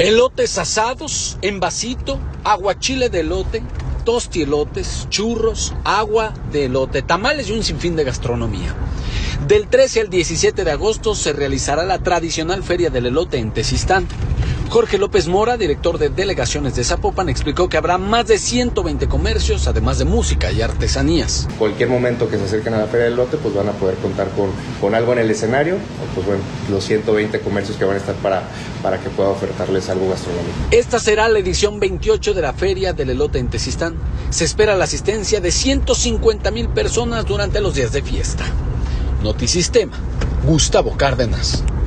Elotes asados en vasito, aguachile de elote, tostielotes, churros, agua de elote, tamales y un sinfín de gastronomía. Del 13 al 17 de agosto se realizará la tradicional Feria del Elote en Tezistán. Jorge López Mora, director de delegaciones de Zapopan, explicó que habrá más de 120 comercios, además de música y artesanías. Cualquier momento que se acerquen a la Feria del Elote, pues van a poder contar con algo en el escenario, o pues bueno, los 120 comercios que van a estar para que pueda ofertarles algo gastronómico. Esta será la edición 28 de la Feria del Elote en Tezistán. Se espera la asistencia de 150,000 personas durante los días de fiesta. Notisistema, Gustavo Cárdenas.